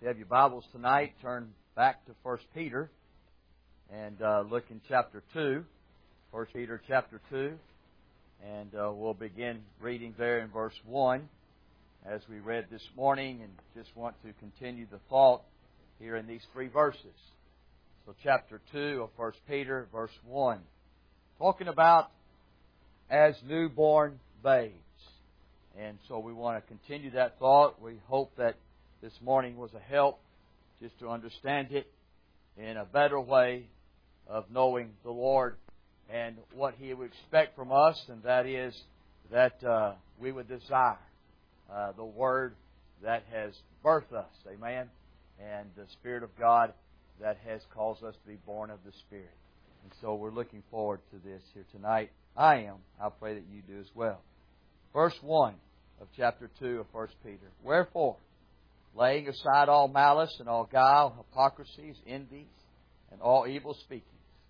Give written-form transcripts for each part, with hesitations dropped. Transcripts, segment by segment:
If you have your Bibles tonight, turn back to 1 Peter and look in chapter 2. 1 Peter chapter 2. And we'll begin reading there in verse 1 as we read this morning, and just want to continue the thought here in these three verses. So chapter 2 of 1 Peter, verse 1. Talking about as newborn babes. And so we want to continue that thought. We hope that this morning was a help just to understand it in a better way of knowing the Lord and what He would expect from us, and that is that we would desire the Word that has birthed us, amen, and the Spirit of God that has caused us to be born of the Spirit. And so we're looking forward to this here tonight. I am. I pray that you do as well. Verse 1 of chapter 2 of 1 Peter. Wherefore, laying aside all malice and all guile, hypocrisies, envies, and all evil speakings,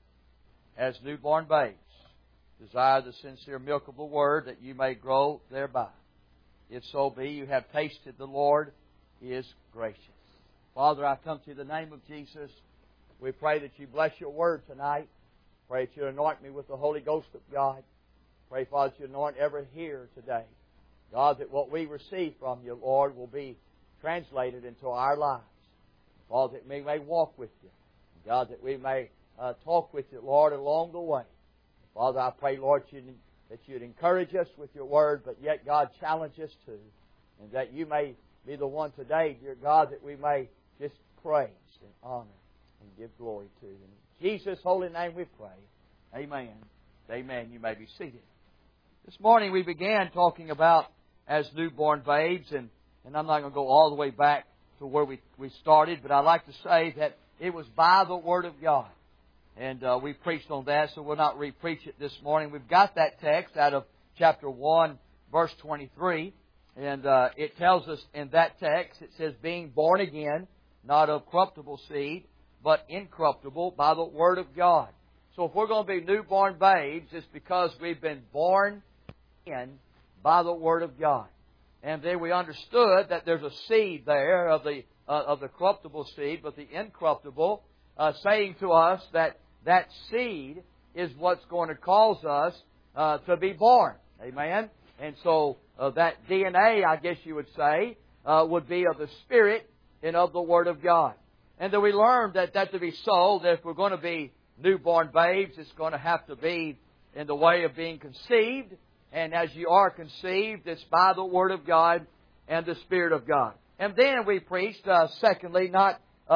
as newborn babes, desire the sincere milk of the Word, that you may grow thereby. If so be you have tasted the Lord is gracious. Father, I come to you in the name of Jesus. We pray that you bless your Word tonight. Pray that you anoint me with the Holy Ghost of God. Pray, Father, that you anoint every hearer today. God, that what we receive from you, Lord, will be translated into our lives. Father, that we may walk with you. God, that we may talk with you, Lord, along the way. Father, I pray, Lord, that you'd encourage us with your Word, but yet, God, challenge us too. And that you may be the one today, dear God, that we may just praise and honor and give glory to. In Jesus' holy name we pray. Amen. Amen. You may be seated. This morning we began talking about as newborn babes, and I'm not going to go all the way back to where we started, but I'd like to say that it was by the Word of God. And we preached on that, so we'll not re-preach it this morning. We've got that text out of chapter 1, verse 23. And it tells us in that text, it says, being born again, not of corruptible seed, but incorruptible by the Word of God. So if we're going to be newborn babes, it's because we've been born in by the Word of God. And then we understood that there's a seed there of the corruptible seed, but the incorruptible, saying to us that that seed is what's going to cause us to be born. Amen? And so that DNA, I guess you would say, would be of the Spirit and of the Word of God. And then we learned that to be so, that if we're going to be newborn babes, it's going to have to be in the way of being conceived. And as you are conceived, it's by the Word of God and the Spirit of God. And then we preached, secondly, not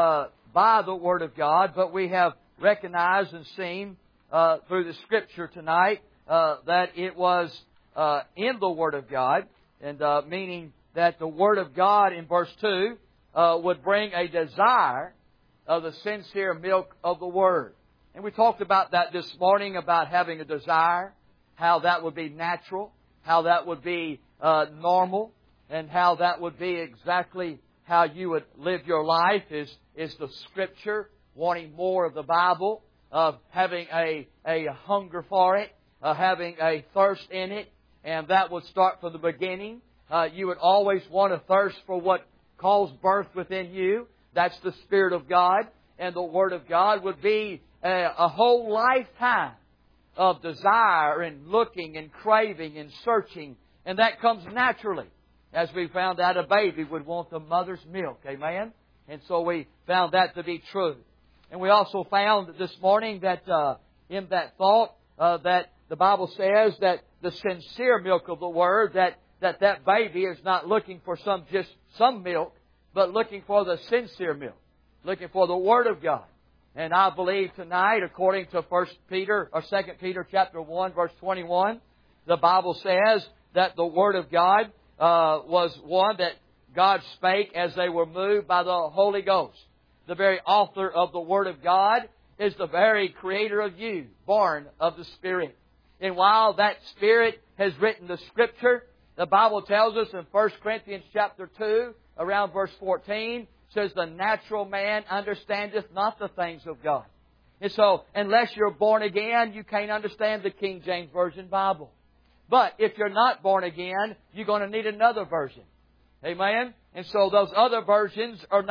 by the Word of God, but we have recognized and seen through the Scripture tonight that it was in the Word of God, and meaning that the Word of God in verse 2 would bring a desire of the sincere milk of the Word. And we talked about that this morning, about having a desire, how that would be natural, how that would be normal, and how that would be exactly how you would live your life is the Scripture, wanting more of the Bible, of having a hunger for it, having a thirst in it, and that would start from the beginning. You would always want to thirst for what caused birth within you. That's the Spirit of God, and the Word of God would be a whole lifetime of desire and looking and craving and searching, and that comes naturally. As we found out, a baby would want the mother's milk. Amen? And so we found that to be true. And we also found this morning that in that thought that the Bible says that the sincere milk of the Word, that baby is not looking for just some milk, but looking for the sincere milk, looking for the Word of God. And I believe tonight, according to 2 Peter chapter 1, verse 21, the Bible says that the Word of God was one that God spake as they were moved by the Holy Ghost. The very author of the Word of God is the very Creator of you, born of the Spirit. And while that Spirit has written the Scripture, the Bible tells us in 1 Corinthians chapter 2, around verse 14, says, the natural man understandeth not the things of God. And so, unless you're born again, you can't understand the King James Version Bible. But if you're not born again, you're going to need another version. Amen? And so those other versions are not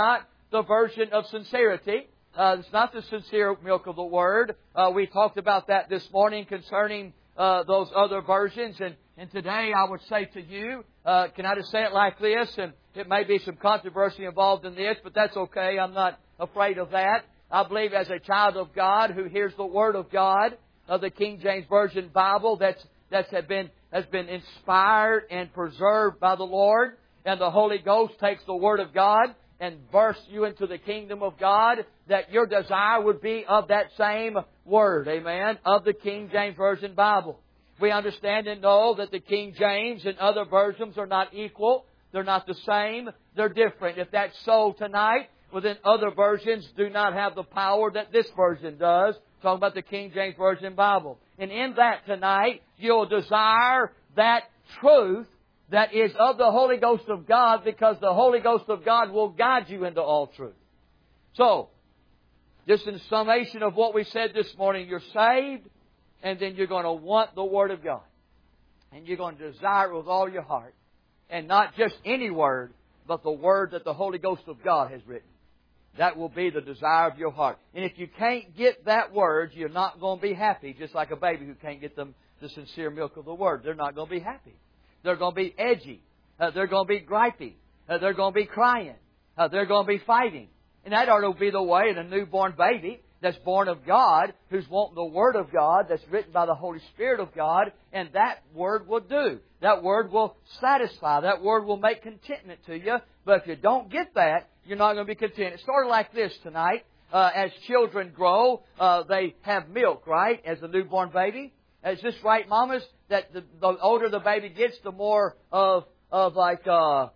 the version of sincerity. It's not the sincere milk of the Word. We talked about that this morning concerning those other versions. And today I would say to you, can I just say it like this? And it may be some controversy involved in this, but that's okay. I'm not afraid of that. I believe as a child of God who hears the Word of God, of the King James Version Bible has been inspired and preserved by the Lord, and the Holy Ghost takes the Word of God and bursts you into the kingdom of God, that your desire would be of that same Word, amen, of the King James Version Bible. We understand and know that the King James and other versions are not equal. They're not the same. They're different. If that's so tonight, well then other versions do not have the power that this version does. Talking about the King James Version Bible. And in that tonight, you'll desire that truth that is of the Holy Ghost of God, because the Holy Ghost of God will guide you into all truth. So, just in summation of what we said this morning, you're saved, and then you're going to want the Word of God. And you're going to desire it with all your heart. And not just any Word, but the Word that the Holy Ghost of God has written. That will be the desire of your heart. And if you can't get that Word, you're not going to be happy, just like a baby who can't get the sincere milk of the Word. They're not going to be happy. They're going to be edgy. They're going to be gripey. They're going to be crying. They're going to be fighting. And that ought to be the way in a newborn baby that's born of God, who's wanting the Word of God that's written by the Holy Spirit of God, and that Word will do. That Word will satisfy. That Word will make contentment to you. But if you don't get that, you're not going to be content. It's sort of like this tonight. As children grow, they have milk, right? As a newborn baby. Is this right, mamas? That the older the baby gets, the more of like stuff.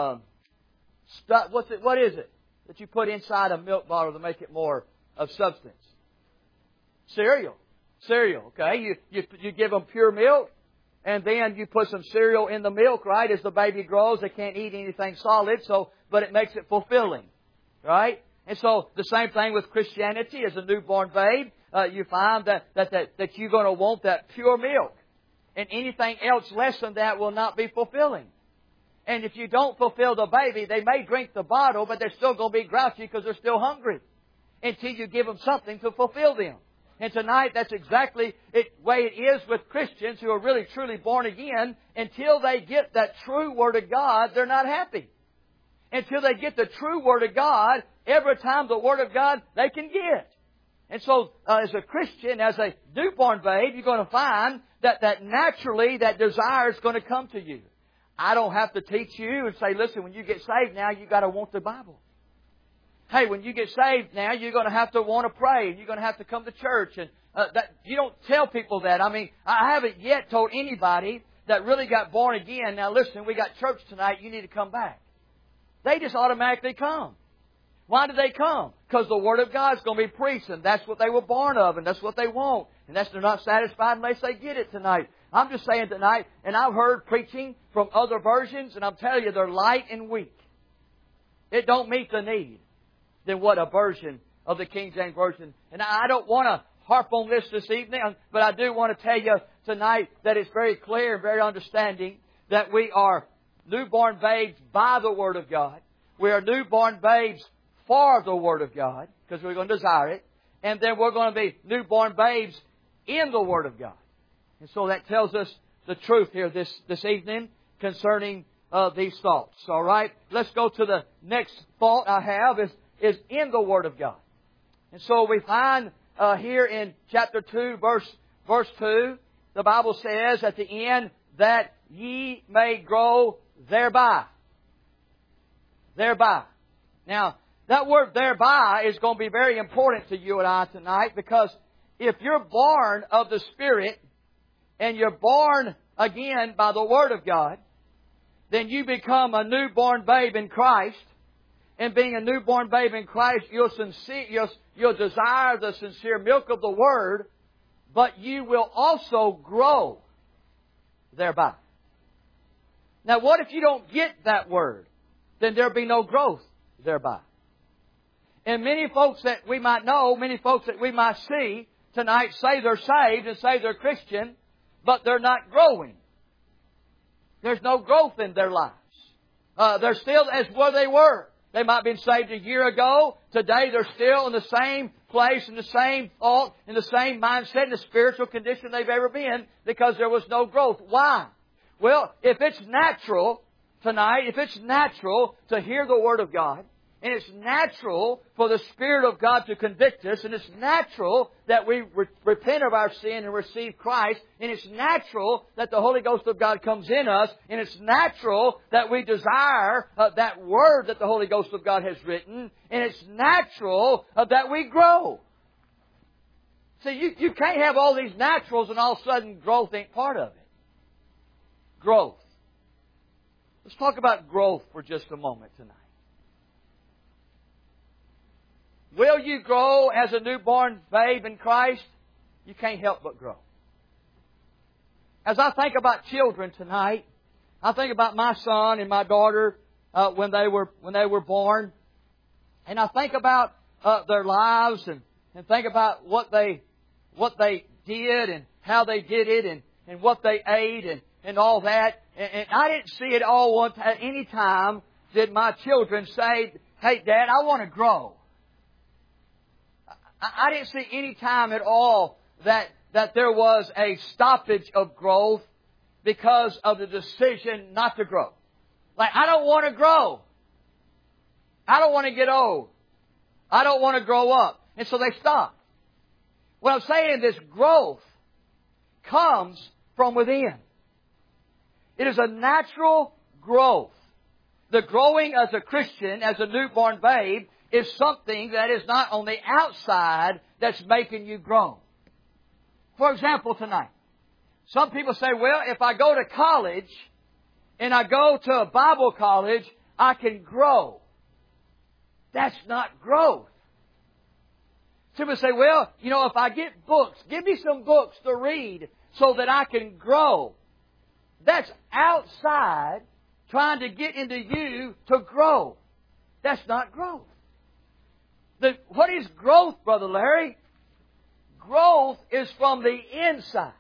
What is it that you put inside a milk bottle to make it more of substance? Cereal. Okay, you give them pure milk, and then you put some cereal in the milk, right? As the baby grows, they can't eat anything solid, but it makes it fulfilling, right? And so the same thing with Christianity. As a newborn babe, you find that you're going to want that pure milk. And anything else less than that will not be fulfilling. And if you don't fulfill the baby, they may drink the bottle, but they're still going to be grouchy because they're still hungry until you give them something to fulfill them. And tonight, that's exactly the way it is with Christians who are really truly born again. Until they get that true Word of God, they're not happy. Until they get the true Word of God, every time the Word of God they can get. And so, as a Christian, as a newborn babe, you're going to find that naturally that desire is going to come to you. I don't have to teach you and say, listen, when you get saved now, you've got to want the Bible. Hey, when you get saved now, you're going to have to want to pray, and you're going to have to come to church. And you don't tell people that. I mean, I haven't yet told anybody that really got born again, now listen, we got church tonight, you need to come back. They just automatically come. Why do they come? Because the Word of God is going to be preached, and that's what they were born of, and that's what they want. And they're not satisfied unless they get it tonight. I'm just saying tonight, and I've heard preaching from other versions, and I'm telling you, they're light and weak. It don't meet the need than what a version of the King James Version. And I don't want to harp on this evening, but I do want to tell you tonight that it's very clear and very understanding that we are newborn babes by the Word of God. We are newborn babes for the Word of God, because we're going to desire it. And then we're going to be newborn babes in the Word of God. And so that tells us the truth here this evening concerning these thoughts. All right? Let's go to the next thought I have is in the Word of God. And so we find here in chapter 2, verse 2, the Bible says at the end that ye may grow thereby. Thereby. Now, that word thereby is going to be very important to you and I tonight, because if you're born of the Spirit and you're born again by the Word of God, then you become a newborn babe in Christ. And being a newborn babe in Christ, you'll desire the sincere milk of the Word, but you will also grow thereby. Now, what if you don't get that Word? Then there'll be no growth thereby. And many folks that we might know, many folks that we might see tonight say they're saved and say they're Christian, but they're not growing. There's no growth in their lives. They're still as where they were. They might have been saved a year ago. Today they're still in the same place, in the same thought, in the same mindset, in the spiritual condition they've ever been because there was no growth. Why? Well, if it's natural tonight, if it's natural to hear the Word of God, and it's natural for the Spirit of God to convict us, and it's natural that we repent of our sin and receive Christ, and it's natural that the Holy Ghost of God comes in us, and it's natural that we desire that Word that the Holy Ghost of God has written, and it's natural that we grow. See, you can't have all these naturals and all of a sudden growth ain't part of it. Growth. Let's talk about growth for just a moment tonight. Will you grow as a newborn babe in Christ? You can't help but grow. As I think about children tonight, I think about my son and my daughter when they were born, and I think about their lives and think about what they did and how they did it and what they ate and all that. And I didn't see it all at any time did my children say, "Hey, Dad, I want to grow." I didn't see any time at all that there was a stoppage of growth because of the decision not to grow. Like, I don't want to grow. I don't want to get old. I don't want to grow up. And so they stopped. What I'm saying is growth comes from within. It is a natural growth. The growing as a Christian, as a newborn babe, is something that is not on the outside that's making you grow. For example, tonight, some people say, well, if I go to college and I go to a Bible college, I can grow. That's not growth. Some people say, well, if I get books, give me some books to read so that I can grow. That's outside trying to get into you to grow. That's not growth. What is growth, Brother Larry? Growth is from the inside.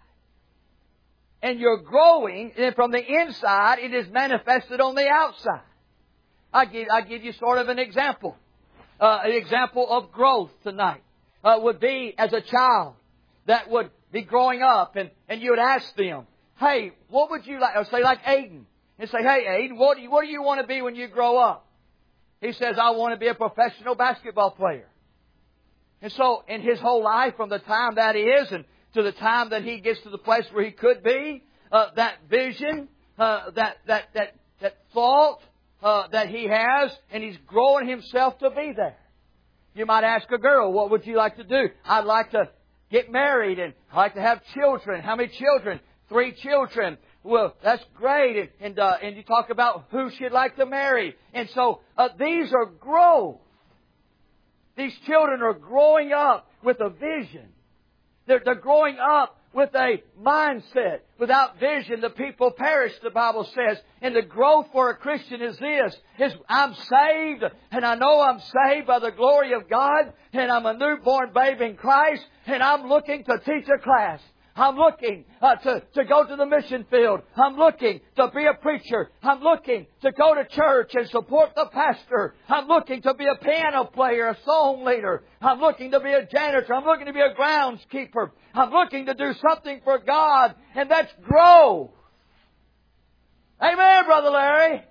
And you're growing, and from the inside, it is manifested on the outside. I give you sort of an example. An example of growth tonight would be as a child that would be growing up, and you would ask them, hey, what would you like? Or say like Aiden. And say, hey, Aiden, what do you want to be when you grow up? He says, I want to be a professional basketball player. And so, in his whole life, from the time that is, and to the time that he gets to the place where he could be, that vision, that thought that he has, and he's growing himself to be there. You might ask a girl, what would you like to do? I'd like to get married, and I'd like to have children. How many children? 3 children. Well, that's great. And you talk about who she'd like to marry. And so these are growth. These children are growing up with a vision. They're growing up with a mindset. Without vision, the people perish, the Bible says. And the growth for a Christian is this. I'm saved, and I know I'm saved by the glory of God, and I'm a newborn babe in Christ, and I'm looking to teach a class. I'm looking to go to the mission field. I'm looking to be a preacher. I'm looking to go to church and support the pastor. I'm looking to be a piano player, a song leader. I'm looking to be a janitor. I'm looking to be a groundskeeper. I'm looking to do something for God, and that's growth. Amen, Brother Larry.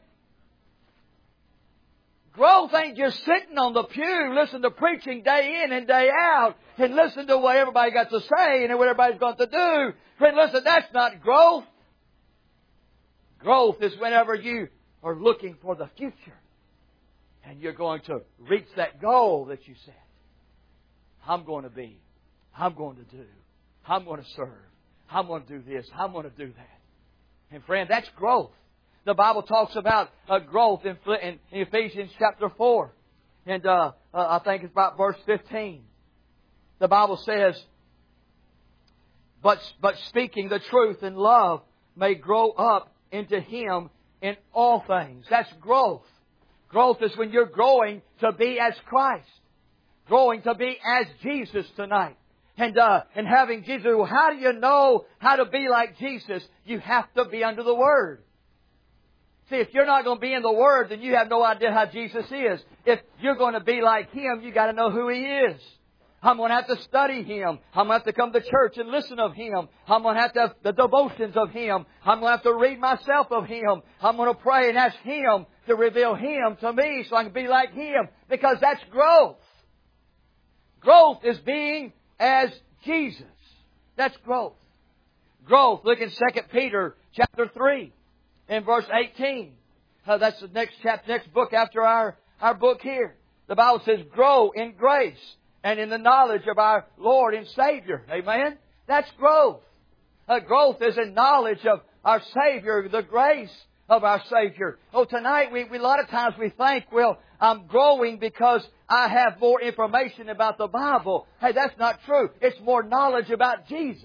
Growth ain't just sitting on the pew, listen to preaching day in and day out, and listen to what everybody got to say and what everybody's got to do. Friend, listen, that's not growth. Growth is whenever you are looking for the future, and you're going to reach that goal that you set. I'm going to be. I'm going to do. I'm going to serve. I'm going to do this. I'm going to do that. And friend, that's growth. The Bible talks about growth in Ephesians chapter 4. And I think it's about verse 15. The Bible says, But speaking the truth in love may grow up into Him in all things. That's growth. Growth is when you're growing to be as Christ. Growing to be as Jesus tonight. And having Jesus. Well, how do you know how to be like Jesus? You have to be under the Word. See, if you're not going to be in the Word, then you have no idea how Jesus is. If you're going to be like Him, you got to know who He is. I'm going to have to study Him. I'm going to have to come to church and listen of Him. I'm going to have to have the devotions of Him. I'm going to have to read myself of Him. I'm going to pray and ask Him to reveal Him to me so I can be like Him. Because that's growth. Growth is being as Jesus. That's growth. Growth. Look in 2 Peter chapter 3 in verse 18. That's the next book after our book here. The Bible says, grow in grace and in the knowledge of our Lord and Savior. Amen? That's growth. Growth is in knowledge of our Savior, the grace of our Savior. Oh, tonight we a lot of times we think, well, I'm growing because I have more information about the Bible. Hey, that's not true. It's more knowledge about Jesus.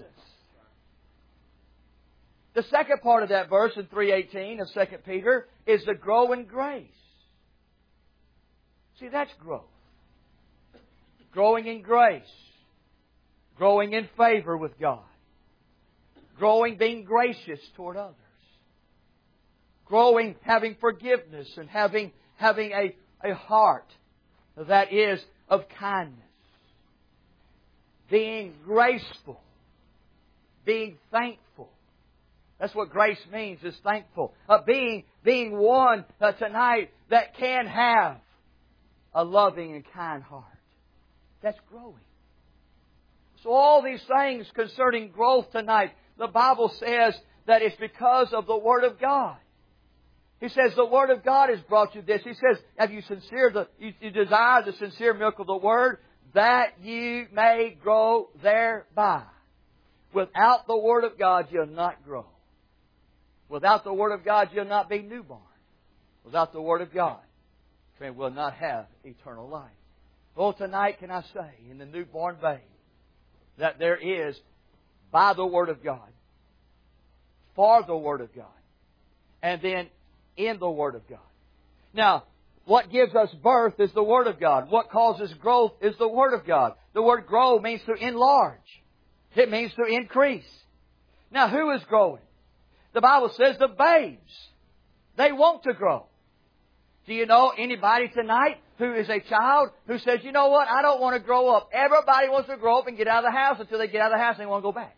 The second part of that verse in 3:18 of 2 Peter is to grow in grace. See, that's growth. Growing in grace. Growing in favor with God. Growing being gracious toward others. Growing having forgiveness and having a heart that is of kindness. Being graceful. Being thankful. That's what grace means, is thankful. Being one tonight that can have a loving and kind heart. That's growing. So all these things concerning growth tonight, the Bible says that it's because of the Word of God. He says the Word of God has brought you this. He says, have you you desire the sincere milk of the Word, that you may grow thereby. Without the Word of God, you'll not grow. Without the Word of God, you'll not be newborn. Without the Word of God, you will not have eternal life. Oh, tonight can I say, in the newborn babe, that there is, by the Word of God, for the Word of God, and then in the Word of God. Now, what gives us birth is the Word of God. What causes growth is the Word of God. The word grow means to enlarge. It means to increase. Now, who is growing? The Bible says the babes. They want to grow. Do you know anybody tonight who is a child who says, you know what, I don't want to grow up. Everybody wants to grow up and get out of the house until they get out of the house and they want to go back.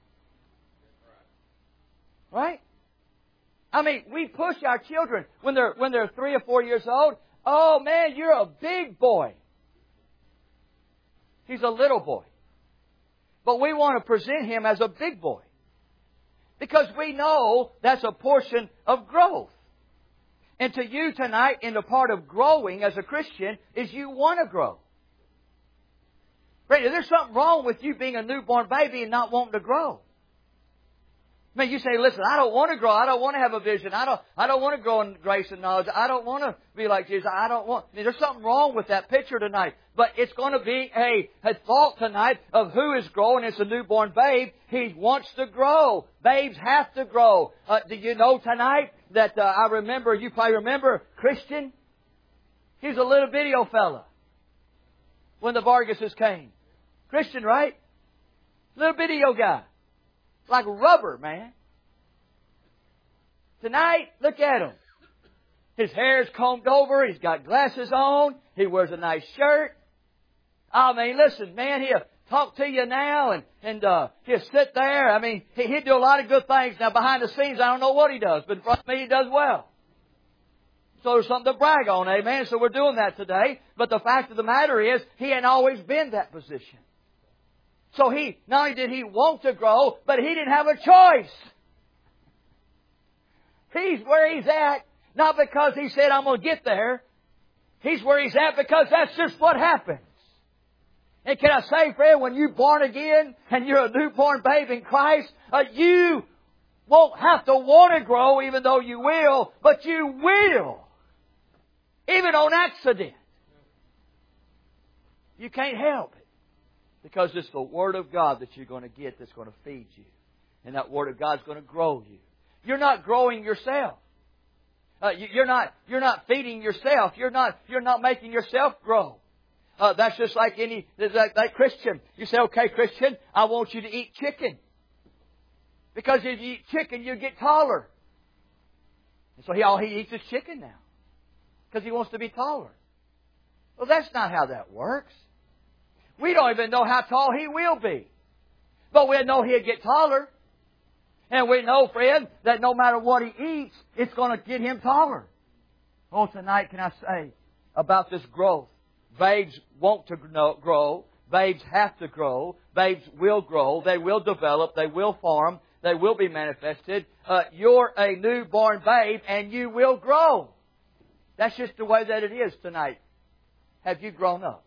Right? I mean, we push our children when they're 3 or 4 years old. Oh man, you're a big boy. He's a little boy. But we want to present him as a big boy. Because we know that's a portion of growth. And to you tonight, in the part of growing as a Christian, is you want to grow. Right? There's something wrong with you being a newborn baby and not wanting to grow. I mean, you say, listen, I don't want to grow. I don't want to have a vision. I don't want to grow in grace and knowledge. I don't want to be like Jesus. There's something wrong with that picture tonight. But it's going to be a thought tonight of who is growing. It's a newborn babe. He wants to grow. Babes have to grow. Do you know tonight that you probably remember Christian? He's a little bitty old fella when the Vargases came. Christian, right? Little bitty old guy. Like rubber, man. Tonight, look at him. His hair's combed over. He's got glasses on. He wears a nice shirt. I mean, listen, man, he'll talk to you now and he'll sit there. I mean, he'll do a lot of good things. Now, behind the scenes, I don't know what he does, but in front of me, he does well. So there's something to brag on, amen? So we're doing that today. But the fact of the matter is, he ain't always been that position. So not only did he want to grow, but he didn't have a choice. He's where he's at, not because he said, I'm going to get there. He's where he's at because that's just what happens. And can I say, friend, when you're born again and you're a newborn babe in Christ, you won't have to want to grow even though you will, but you will. Even on accident. You can't help it. Because it's the Word of God that you're going to get that's going to feed you. And that Word of God is going to grow you. You're not growing yourself. You're not feeding yourself. You're not making yourself grow. That's just like that Christian. You say, okay, Christian, I want you to eat chicken. Because if you eat chicken, you get taller. And so all he eats is chicken now. Because he wants to be taller. Well, that's not how that works. We don't even know how tall he will be. But we know he'll get taller. And we know, friend, that no matter what he eats, it's going to get him taller. Oh, tonight can I say about this growth? Babes want to grow. Babes have to grow. Babes will grow. They will develop. They will form. They will be manifested. You're a newborn babe and you will grow. That's just the way that it is tonight. Have you grown up?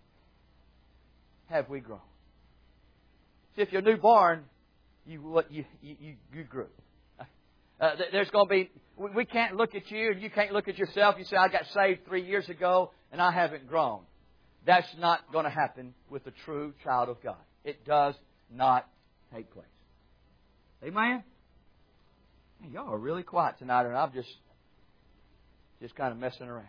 Have we grown? See, if you're newborn, you grew. There's going to be, we can't look at you and you can't look at yourself. You say, I got saved 3 years ago and I haven't grown. That's not going to happen with a true child of God. It does not take place. Amen? Man, y'all are really quiet tonight and I'm just kind of messing around.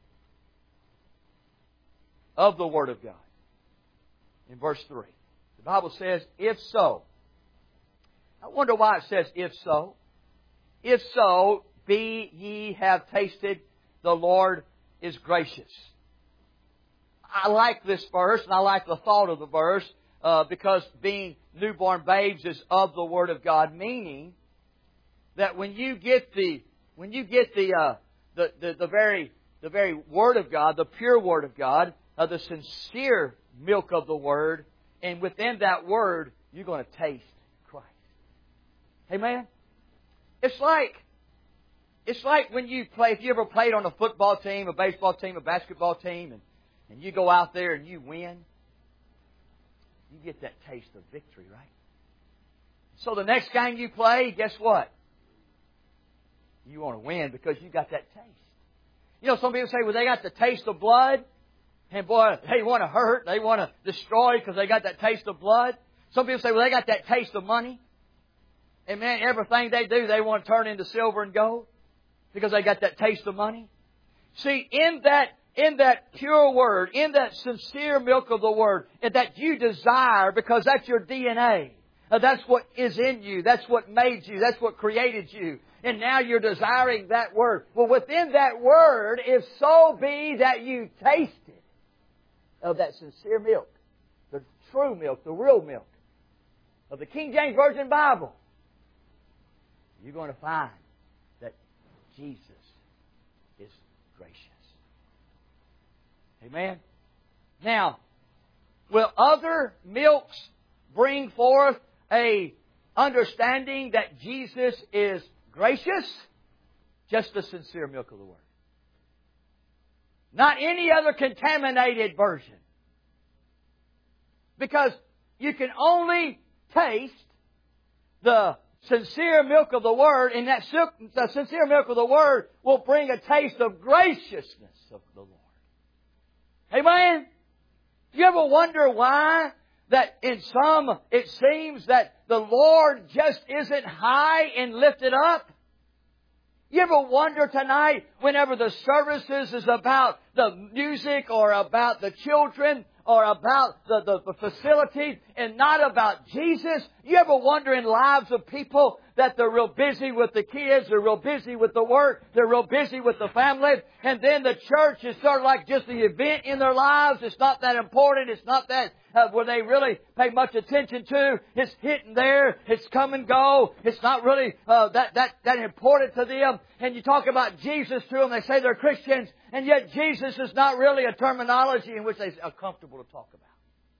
Of the Word of God. In verse 3. The Bible says, if so. I wonder why it says, if so. If so, be ye have tasted the Lord is gracious. I like this verse, and I like the thought of the verse, because being newborn babes is of the Word of God, meaning that when you get the very Word of God, the pure Word of God, the sincere milk of the Word, and within that Word, you're going to taste Christ. Amen? It's like when you play, if you ever played on a football team, a baseball team, a basketball team, and you go out there and you win, you get that taste of victory, right? So the next game you play, guess what? You want to win because you got that taste. You know, some people say, well, they got the taste of blood. And boy, they want to hurt. They want to destroy because they got that taste of blood. Some people say, well, they got that taste of money. And man, everything they do, they want to turn into silver and gold because they got that taste of money. See, in that pure Word, in that sincere milk of the Word, and that you desire because that's your DNA. That's what is in you. That's what made you. That's what created you. And now you're desiring that Word. Well, within that Word, if so be that you tasted of that sincere milk, the true milk, the real milk of the King James Version Bible, you're going to find that Jesus is gracious. Amen? Now, will other milks bring forth a understanding that Jesus is gracious? Just the sincere milk of the Word. Not any other contaminated version. Because you can only taste the sincere milk of the Word, and the sincere milk of the Word will bring a taste of graciousness of the Lord. Amen? Do you ever wonder why that in some it seems that the Lord just isn't high and lifted up? You ever wonder tonight, whenever the services is about the music or about the children or about the facility and not about Jesus? You ever wonder in lives of people that they're real busy with the kids, they're real busy with the work, they're real busy with the family, and then the church is sort of like just the event in their lives. It's not that important. It's not that where they really pay much attention to. It's hitting there. It's come and go. It's not really that important to them. And you talk about Jesus to them. They say they're Christians, and yet Jesus is not really a terminology in which they are comfortable to talk about.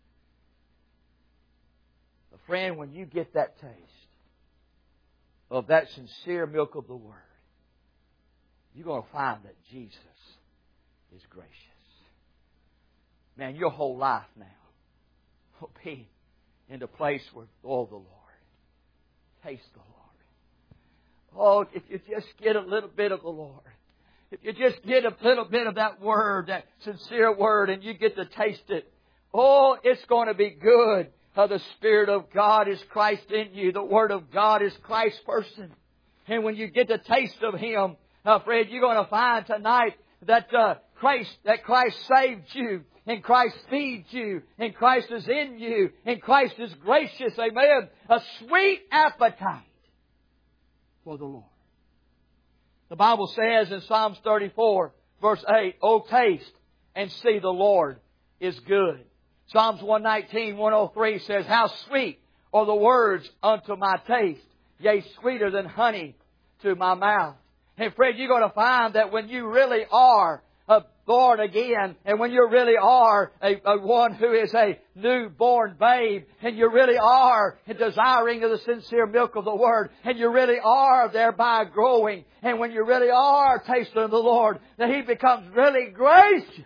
But friend, when you get that taste of that sincere milk of the Word, you're going to find that Jesus is gracious. Man, your whole life now will be in the place where, oh, the Lord. Taste the Lord. Oh, if you just get a little bit of the Lord. If you just get a little bit of that Word, that sincere Word, and you get to taste it. Oh, it's going to be good. The Spirit of God is Christ in you. The Word of God is Christ's person. And when you get the taste of Him, friend, you're going to find tonight that Christ saved you, and Christ feeds you, and Christ is in you, and Christ is gracious. Amen. A sweet appetite for the Lord. The Bible says in Psalms 34, verse 8, "O taste and see the Lord is good." Psalms 119, 103 says, "How sweet are the words unto my taste, yea, sweeter than honey to my mouth." And friend, you're going to find that when you really are born again, and when you really are a one who is a newborn babe, and you really are desiring of the sincere milk of the Word, and you really are thereby growing, and when you really are tasting of the Lord, that He becomes really gracious.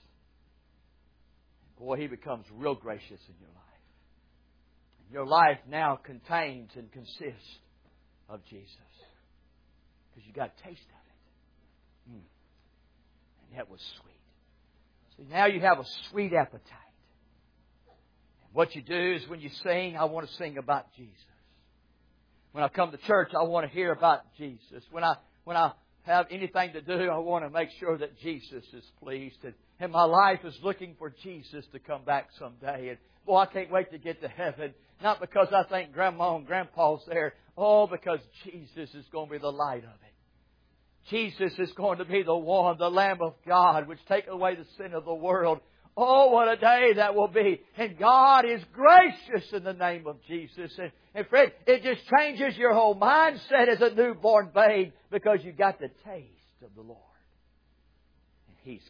Boy, He becomes real gracious in your life. Your life now contains and consists of Jesus. Because you got a taste of it. And that was sweet. See, now you have a sweet appetite. And what you do is when you sing, I want to sing about Jesus. When I come to church, I want to hear about Jesus. When I have anything to do, I want to make sure that Jesus is pleased. And my life is looking for Jesus to come back someday. And boy, I can't wait to get to heaven. Not because I think Grandma and Grandpa's there. Oh, because Jesus is going to be the light of it. Jesus is going to be the one, the Lamb of God, which take away the sin of the world. Oh, what a day that will be. And God is gracious in the name of Jesus. And friend, it just changes your whole mindset as a newborn babe because you got the taste of the Lord. And He's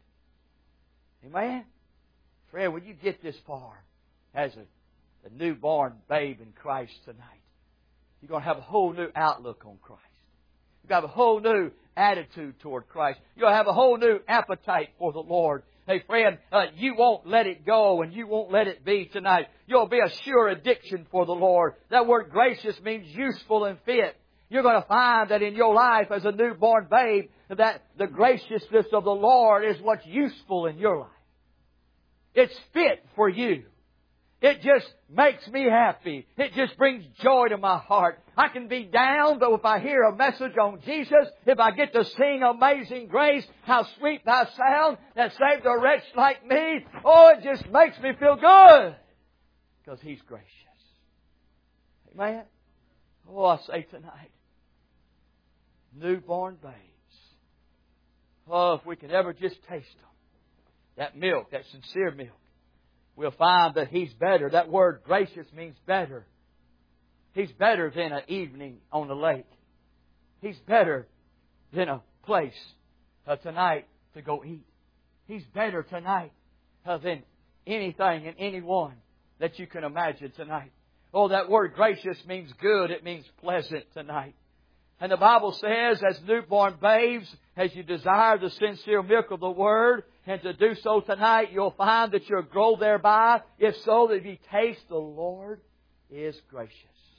good. Amen? Friend, when you get this far as a newborn babe in Christ tonight, you're going to have a whole new outlook on Christ. You're going to have a whole new attitude toward Christ. You're going to have a whole new appetite for the Lord. Hey, friend, you won't let it go and you won't let it be tonight. You'll be a sure addiction for the Lord. That word gracious means useful and fit. You're going to find that in your life as a newborn babe, that the graciousness of the Lord is what's useful in your life. It's fit for you. It just makes me happy. It just brings joy to my heart. I can be down, but if I hear a message on Jesus, if I get to sing Amazing Grace, how sweet thy sound that saved a wretch like me, oh, it just makes me feel good. Because He's gracious. Amen? Oh, I say tonight, newborn babes. Oh, if we could ever just taste them. That milk, that sincere milk. We'll find that He's better. That word gracious means better. He's better than an evening on the lake. He's better than a place tonight to go eat. He's better tonight than anything and anyone that you can imagine tonight. Oh, that word gracious means good. It means pleasant tonight. And the Bible says, as newborn babes, as you desire the sincere milk of the Word, and to do so tonight, you'll find that you'll grow thereby. If so, that you taste the Lord is gracious.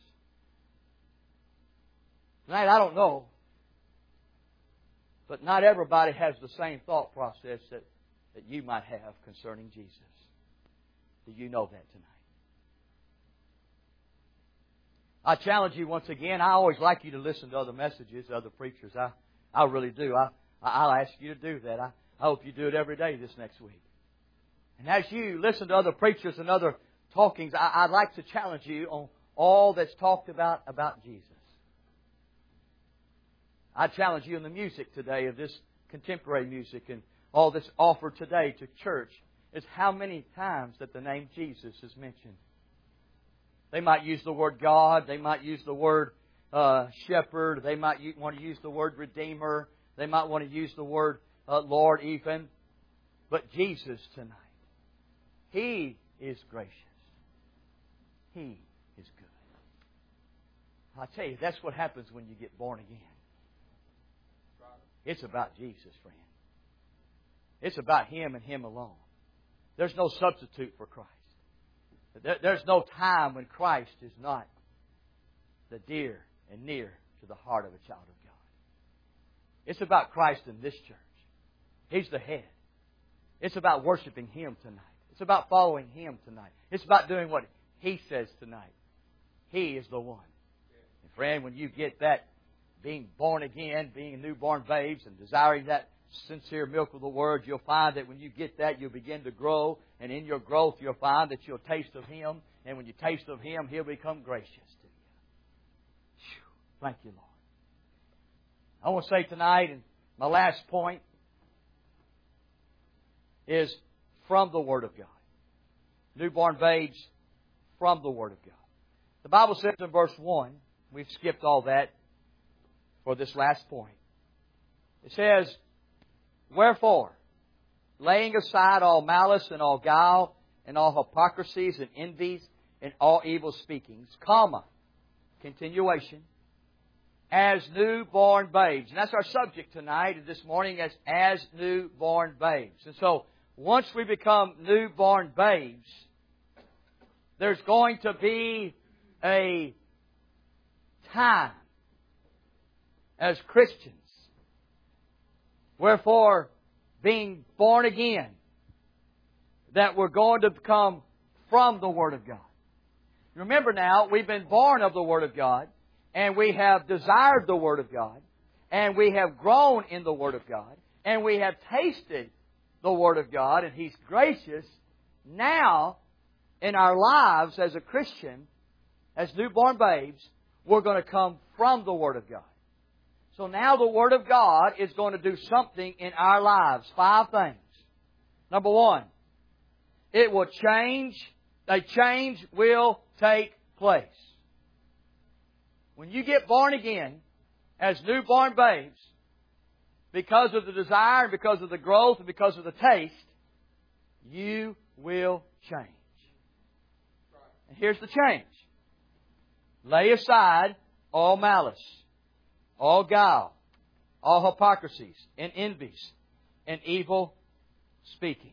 Tonight, I don't know, but not everybody has the same thought process that you might have concerning Jesus. Do you know that tonight? I challenge you once again. I always like you to listen to other messages, other preachers. I really do. I'll ask you to do that. I hope you do it every day this next week. And as you listen to other preachers and other talkings, I'd like to challenge you on all that's talked about Jesus. I challenge you in the music today of this contemporary music and all that's offered today to church is how many times that the name Jesus is mentioned. They might use the word God. They might use the word shepherd. They might want to use the word Redeemer. They might want to use the word Lord even. But Jesus tonight, He is gracious. He is good. I tell you, that's what happens when you get born again. It's about Jesus, friend. It's about Him and Him alone. There's no substitute for Christ. There's no time when Christ is not the dear and near to the heart of a child of God. It's about Christ in this church. He's the head. It's about worshiping Him tonight. It's about following Him tonight. It's about doing what He says tonight. He is the one. And friend, when you get that being born again, being newborn babes and desiring that sincere milk of the Word, you'll find that when you get that, you'll begin to grow. And in your growth, you'll find that you'll taste of Him. And when you taste of Him, He'll become gracious to you. Whew. Thank you, Lord. I want to say tonight, and my last point is from the Word of God. Newborn babes from the Word of God. The Bible says in verse 1, we've skipped all that for this last point. It says, "Wherefore, laying aside all malice and all guile and all hypocrisies and envies and all evil speakings, comma, continuation, as newborn babes." And that's our subject tonight and this morning, as newborn babes. And so, once we become newborn babes, there's going to be a time as Christians. Wherefore, being born again, that we're going to come from the Word of God. Remember now, we've been born of the Word of God, and we have desired the Word of God, and we have grown in the Word of God, and we have tasted the Word of God, and He's gracious. Now, in our lives as a Christian, as newborn babes, we're going to come from the Word of God. So now the Word of God is going to do something in our lives. 5 things. Number 1, it will change. A change will take place. When you get born again as newborn babes, because of the desire, and because of the growth, and because of the taste, you will change. And here's the change. Lay aside all malice, all guile, all hypocrisies, and envies, and evil speaking.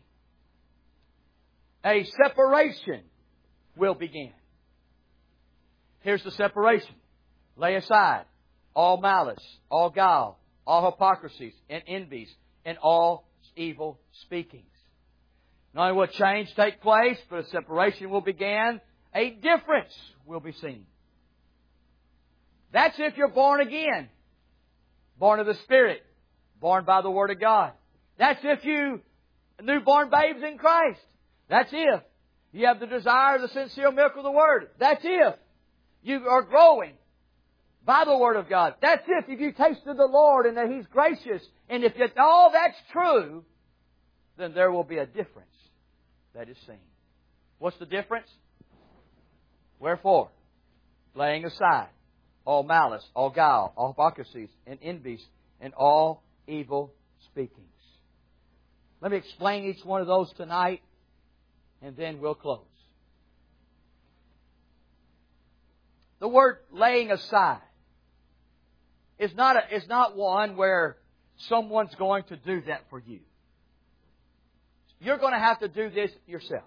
A separation will begin. Here's the separation. Lay aside all malice, all guile, all hypocrisies, and envies, and all evil speakings. Not only will change take place, but a separation will begin. A difference will be seen. That's if you're born again. Born of the Spirit. Born by the Word of God. That's if you newborn babes in Christ. That's if you have the desire of the sincere milk of the Word. That's if you are growing by the Word of God. That's if you tasted the Lord and that He's gracious. And if all that's true, then there will be a difference that is seen. What's the difference? Wherefore, laying aside all malice, all guile, all hypocrisies, and envies, and all evil speakings. Let me explain each one of those tonight, and then we'll close. The word laying aside is not one where someone's going to do that for you. You're going to have to do this yourself.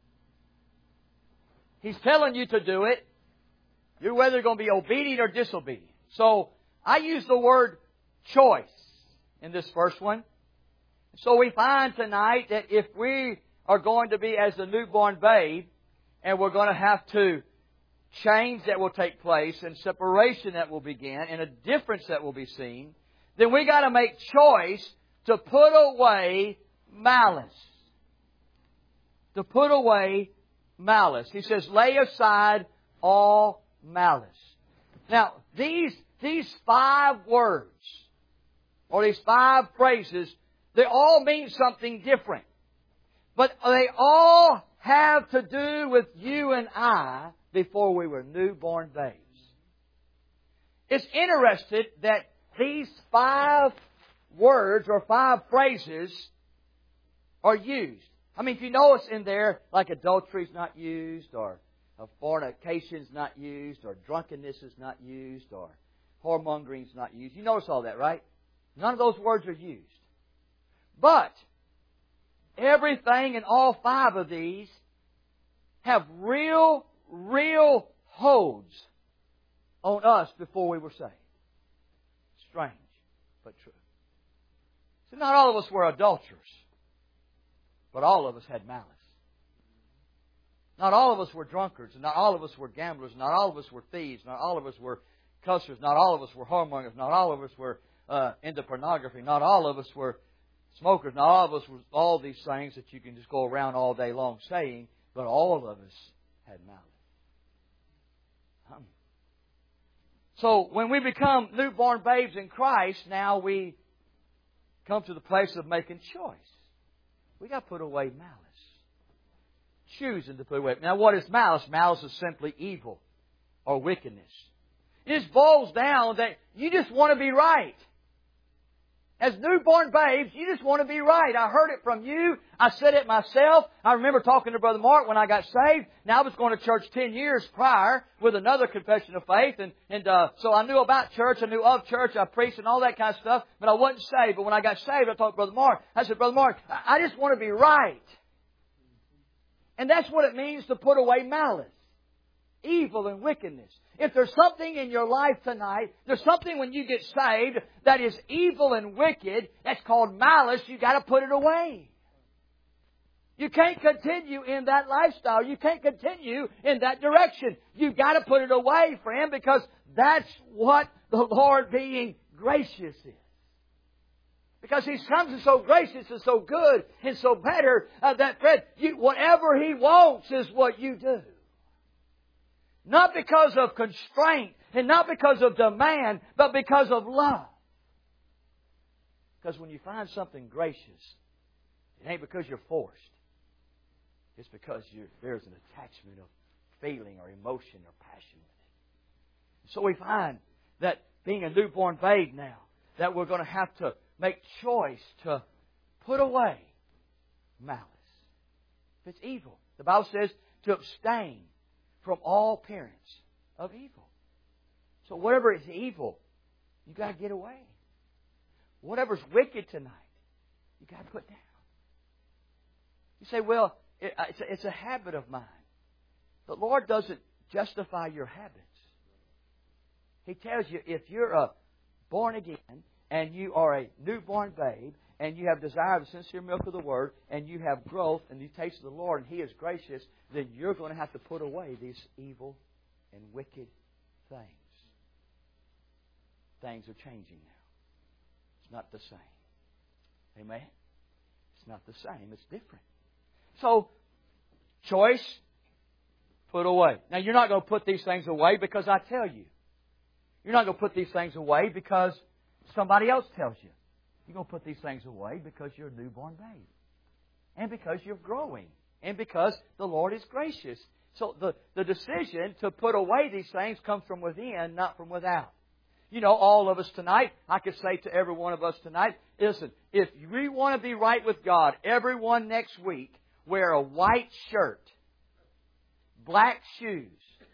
He's telling you to do it. You're whether going to be obedient or disobedient. So, I use the word choice in this first one. So we find tonight that if we are going to be as a newborn babe, and we're going to have to change that will take place, and separation that will begin, and a difference that will be seen, then we got to make choice to put away malice. To put away malice. He says, lay aside all malice. Now, these 5 words, or these 5 phrases, they all mean something different. But they all have to do with you and I before we were newborn babes. It's interesting that these 5 words or 5 phrases are used. I mean, if you notice in there, like adultery is not used, or fornication is not used, or drunkenness is not used, or whoremongering is not used. You notice all that, right? None of those words are used. But everything in all 5 of these have real holds on us before we were saved. Strange, but true. So not all of us were adulterers, but all of us had malice. Not all of us were drunkards, and not all of us were gamblers, not all of us were thieves, not all of us were cussers, not all of us were whoremongers, not all of us were into pornography, not all of us were smokers, not all of us were all these things that you can just go around all day long saying, but all of us had malice. So when we become newborn babes in Christ, now we come to the place of making choice. We got to put away malice. Choosing to put away. Now what is malice? Malice is simply evil or wickedness. It just boils down that you just want to be right. As newborn babes, you just want to be right. I heard it from you. I said it myself. I remember talking to Brother Mark when I got saved. Now I was going to church 10 years prior with another confession of faith. So I knew about church. I knew of church. I preached and all that kind of stuff. But I wasn't saved. But when I got saved, I talked to Brother Mark. I said, Brother Mark, I just want to be right. And that's what it means to put away malice, evil and wickedness. If there's something in your life tonight, there's something when you get saved that is evil and wicked, that's called malice, you got to put it away. You can't continue in that lifestyle. You can't continue in that direction. You've got to put it away, friend, because that's what the Lord being gracious is. Because He comes so gracious and so good and so better that, friend, whatever He wants is what you do. Not because of constraint and not because of demand, but because of love. Because when you find something gracious, it ain't because you're forced. It's because there's an attachment of feeling or emotion or passion with it. So we find that being a newborn babe now, that we're going to have to make choice to put away malice. If it's evil, the Bible says to abstain from all appearance of evil. So whatever is evil, you got to get away. Whatever's wicked tonight, you got to put down. You say, well, it's a habit of mine. The Lord doesn't justify your habits. He tells you if you're born again and you are a newborn babe and you have desire of the sincere milk of the Word and you have growth and you taste the Lord and He is gracious, then you're going to have to put away these evil and wicked things. Things are changing now. It's not the same. Amen? It's not the same. It's different. So, choice, put away. Now, you're not going to put these things away because I tell you. You're not going to put these things away because somebody else tells you. You're going to put these things away because you're a newborn babe. And because you're growing. And because the Lord is gracious. So the decision to put away these things comes from within, not from without. You know, all of us tonight, I could say to every one of us tonight, listen, if we want to be right with God, everyone next week, wear a white shirt, black shoes,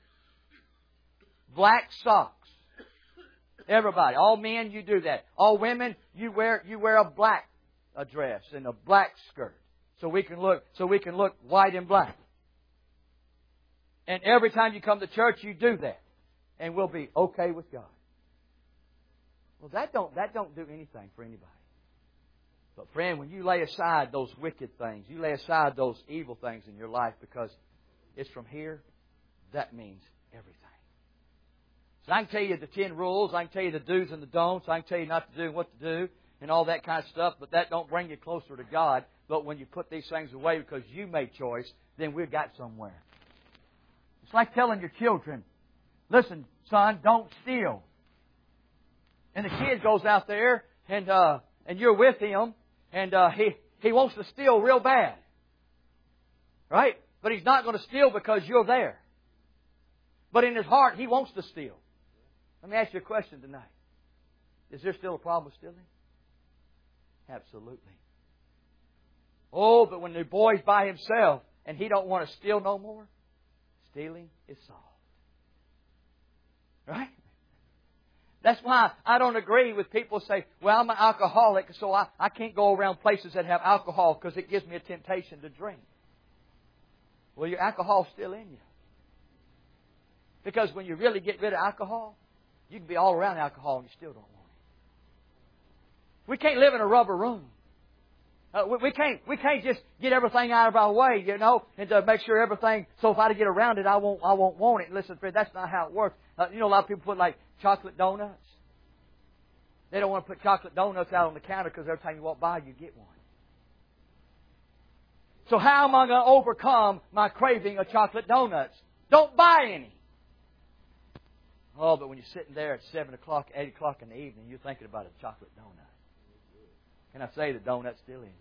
black socks. Everybody, all men, you do that. All women, you wear a black dress and a black skirt, so we can look white and black. And every time you come to church, you do that, and we'll be okay with God. Well, that don't do anything for anybody. But friend, when you lay aside those wicked things, you lay aside those evil things in your life because it's from here, that means everything. So I can tell you the 10 rules, I can tell you the do's and the don'ts, I can tell you not to do what to do, and all that kind of stuff, but that don't bring you closer to God. But when you put these things away because you made choice, then we've got somewhere. It's like telling your children, listen, son, don't steal. And the kid goes out there and you're with him and he wants to steal real bad. Right? But he's not going to steal because you're there. But in his heart, he wants to steal. Let me ask you a question tonight. Is there still a problem with stealing? Absolutely. Oh, but when the boy's by himself and he don't want to steal no more, stealing is solved. Right? That's why I don't agree with people who say, well, I'm an alcoholic, so I can't go around places that have alcohol because it gives me a temptation to drink. Well, your alcohol's still in you. Because when you really get rid of alcohol, you can be all around alcohol and you still don't want it. We can't live in a rubber room. We can't just get everything out of our way, you know, and to make sure everything. So if I get around it, I won't want it. Listen, friend, that's not how it works. You know, a lot of people put like chocolate donuts. They don't want to put chocolate donuts out on the counter because every time you walk by, you get one. So how am I going to overcome my craving of chocolate donuts? Don't buy any. Oh, but when you're sitting there at 7 o'clock, 8 o'clock in the evening, you're thinking about a chocolate donut. Can I say the donut's still in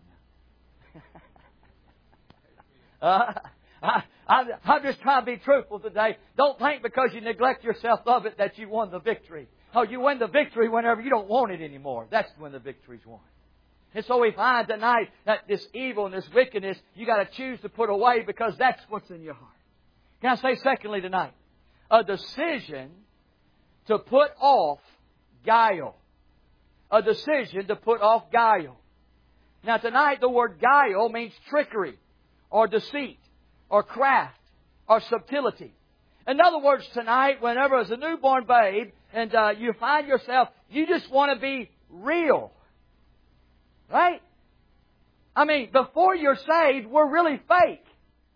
now? I'm just trying to be truthful today. Don't think because you neglect yourself of it that you won the victory. Oh, you win the victory whenever you don't want it anymore. That's when the victory's won. And so we find tonight that this evil and this wickedness, you got to choose to put away because that's what's in your heart. Can I say secondly tonight? A decision to put off guile. A decision to put off guile. Now tonight the word guile means trickery or deceit or craft or subtlety. In other words, tonight, whenever as a newborn babe and you find yourself, you just want to be real. Right? I mean, before you're saved, we're really fake.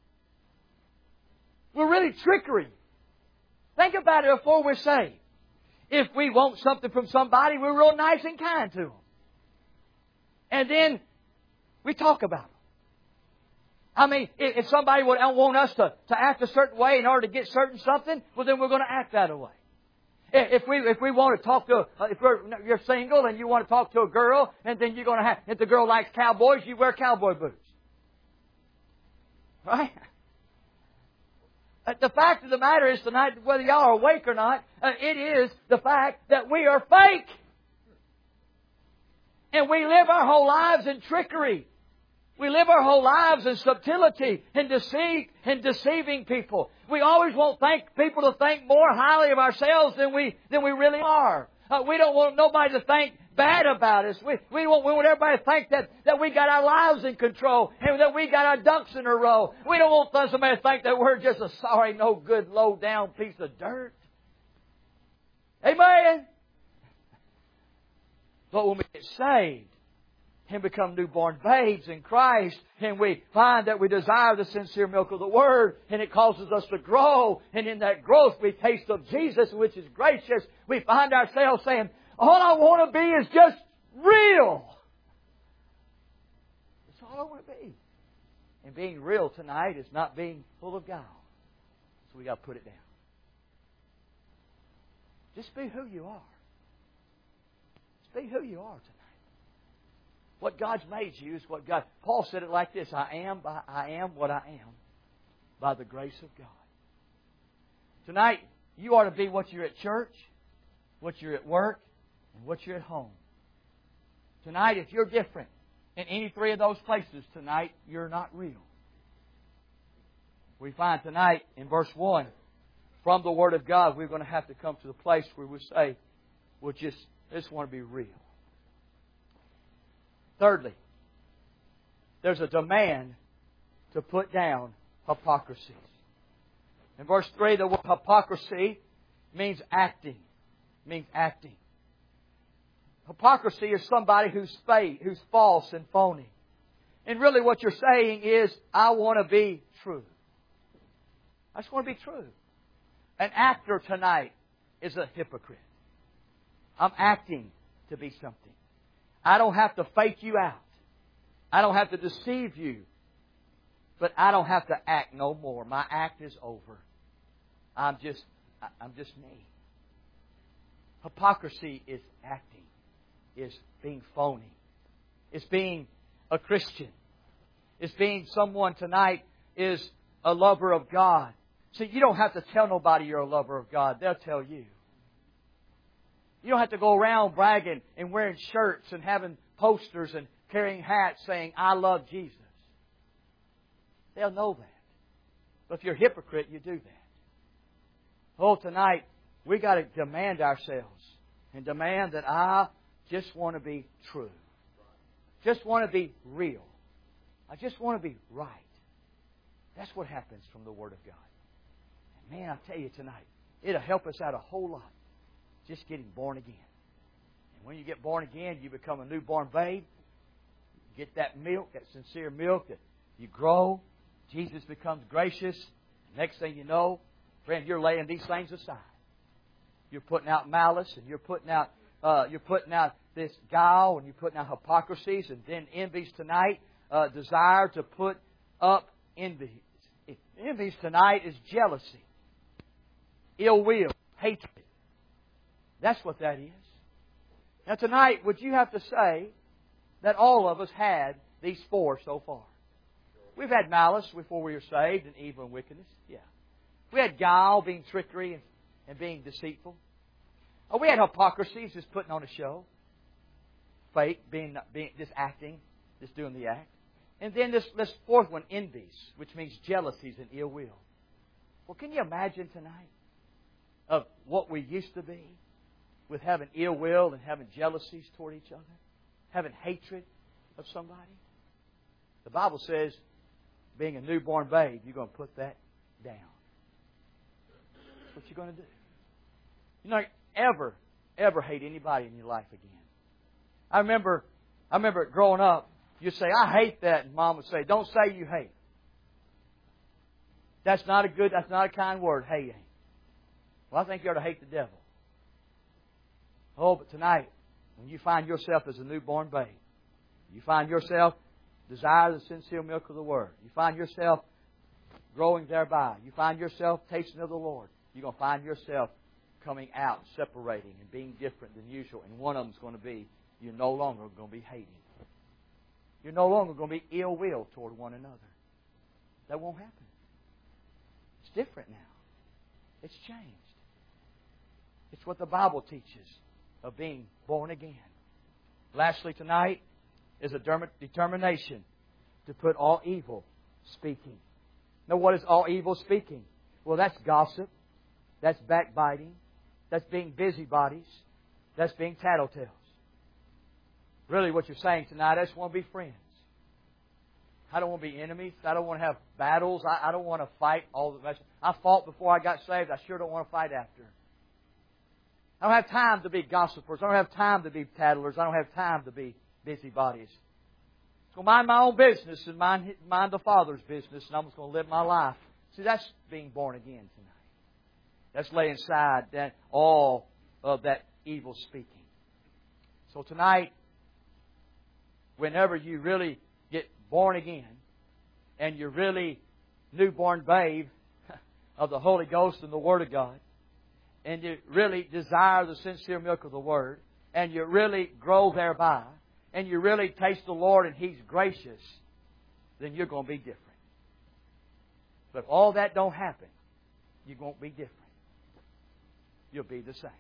We're really trickery. Think about it before we're saved. If we want something from somebody, we're real nice and kind to them. And then we talk about them. I mean, if somebody would want us to act a certain way in order to get certain something, well then we're going to act that way. If we want to talk to, if you're single and you want to talk to a girl, and then you're going to have, if the girl likes cowboys, you wear cowboy boots. Right? The fact of the matter is tonight, whether y'all are awake or not, it is the fact that we are fake. And we live our whole lives in trickery. We live our whole lives in subtlety and deceit and deceiving people. We always want people to think more highly of ourselves than we really are. We don't want nobody to think bad about us. We want everybody to think that we got our lives in control and that we got our ducks in a row. We don't want somebody to think that we're just a sorry, no good, low down piece of dirt. Amen? But when we get saved and become newborn babes in Christ, and we find that we desire the sincere milk of the Word, and it causes us to grow, and in that growth we taste of Jesus, which is gracious, we find ourselves saying, all I want to be is just real. That's all I want to be. And being real tonight is not being full of guile. So we got to put it down. Just be who you are. Just be who you are tonight. What God's made you is what God... Paul said it like this, I am what I am by the grace of God. Tonight, you ought to be what you're at church, what you're at work, and what you're at home. Tonight, if you're different in any three of those places tonight, you're not real. We find tonight in verse 1, from the Word of God, we're going to have to come to the place where we say, we just want to be real. Thirdly, there's a demand to put down hypocrisy. In verse 3, the word hypocrisy means acting. Hypocrisy is somebody who's fake, who's false and phony. And really what you're saying is, I want to be true. I just want to be true. An actor tonight is a hypocrite. I'm acting to be something. I don't have to fake you out. I don't have to deceive you. But I don't have to act no more. My act is over. I'm just me. Hypocrisy is acting. Is being phony. It's being a Christian. It's being someone tonight is a lover of God. See, you don't have to tell nobody you're a lover of God. They'll tell you. You don't have to go around bragging and wearing shirts and having posters and carrying hats saying, I love Jesus. They'll know that. But if you're a hypocrite, you do that. Oh, tonight, we got to demand ourselves and demand that I just want to be true. Just want to be real. I just want to be right. That's what happens from the Word of God. And man, I tell you tonight, it'll help us out a whole lot. Just getting born again. And when you get born again, you become a newborn babe. You get that milk, that sincere milk, that you grow. Jesus becomes gracious. Next thing you know, friend, you're laying these things aside. You're putting out malice, and you're putting out this guile, and you're putting out hypocrisies, and then envies tonight. Desire to put up envy. Envies tonight is jealousy, ill will, hatred, That's what that is. Now tonight, would you have to say that all of us had these four so far? We've had malice before we were saved, and evil and wickedness. Yeah. We had guile, being trickery and being deceitful. Oh, we had hypocrisy, just putting on a show. Fake, being just acting, just doing the act. And then this fourth one, envies, which means jealousies and ill will. Well, can you imagine tonight of what we used to be with having ill will and having jealousies toward each other? Having hatred of somebody? The Bible says, being a newborn babe, you're going to put that down. That's what you're going to do. You're not ever hate anybody in your life again. I remember growing up, you'd say, I hate that. And Mom would say, don't say you hate. That's not a kind word, hate. Well, I think you ought to hate the devil. Oh, but tonight, when you find yourself as a newborn babe, you find yourself desire the sincere milk of the Word. You find yourself growing thereby. You find yourself tasting of the Lord. You're going to find yourself coming out, separating, and being different than usual. And one of them is going to be, you're no longer going to be hating. You're no longer going to be ill will toward one another. That won't happen. It's different now. It's changed. It's what the Bible teaches of being born again. Lastly tonight is a determination to put all evil speaking. Now what is all evil speaking? Well, that's gossip. That's backbiting. That's being busybodies. That's being tattletales. Really what you're saying tonight, I just want to be friends. I don't want to be enemies. I don't want to have battles. I don't want to fight all the rest. I fought before I got saved. I sure don't want to fight after. I don't have time to be gossipers. I don't have time to be tattlers. I don't have time to be busybodies. So mind my own business and mind the Father's business, and I'm just going to live my life. See, that's being born again tonight. That's laying aside all of that evil speaking. So tonight, whenever you really get born again and you're really newborn babe of the Holy Ghost and the Word of God, and you really desire the sincere milk of the Word, and you really grow thereby, and you really taste the Lord and He's gracious, then you're going to be different. But if all that don't happen, you won't be different. You'll be the same.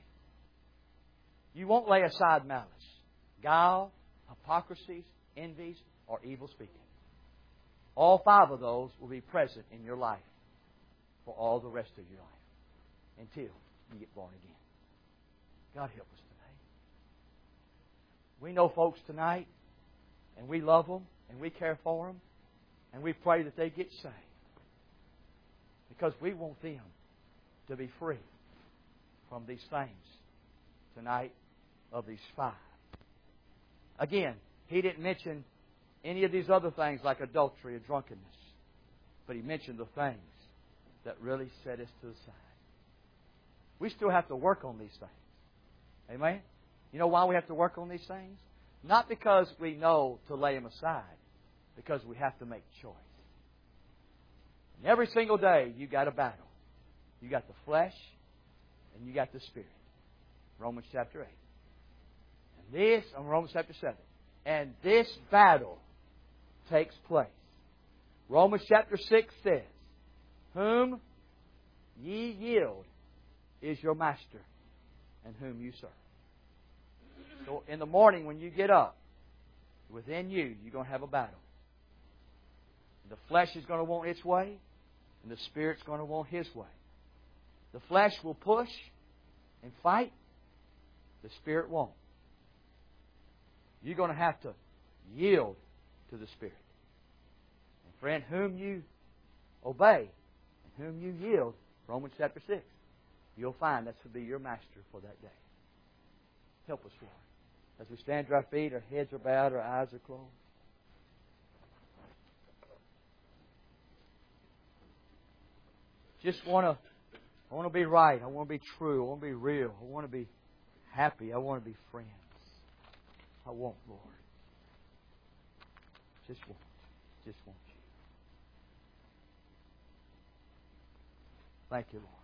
You won't lay aside malice, guile, hypocrisies, envies, or evil speaking. All five of those will be present in your life for all the rest of your life until you get born again. God help us today. We know folks tonight, and we love them, and we care for them, and we pray that they get saved. Because we want them to be free from these things tonight of these five. Again, he didn't mention any of these other things like adultery or drunkenness. But he mentioned the things that really set us to the side. We still have to work on these things. Amen? You know why we have to work on these things? Not because we know to lay them aside. Because we have to make choice. And every single day you got a battle. You got the flesh and you got the spirit. Romans chapter 8. Romans chapter 7. And this battle takes place. Romans chapter 6 says, whom ye yield is your master, and whom you serve. So in the morning when you get up, within you, you're going to have a battle. The flesh is going to want its way, and the Spirit's going to want His way. The flesh will push and fight. The Spirit won't. You're going to have to yield to the Spirit. And friend, whom you obey and whom you yield, Romans chapter 6, you'll find that's to be your master for that day. Help us, Lord. As we stand to our feet, our heads are bowed, our eyes are closed. I want to be right. I want to be true. I want to be real. I want to be happy. I want to be friends. I want, Lord. Just want you. Thank you, Lord.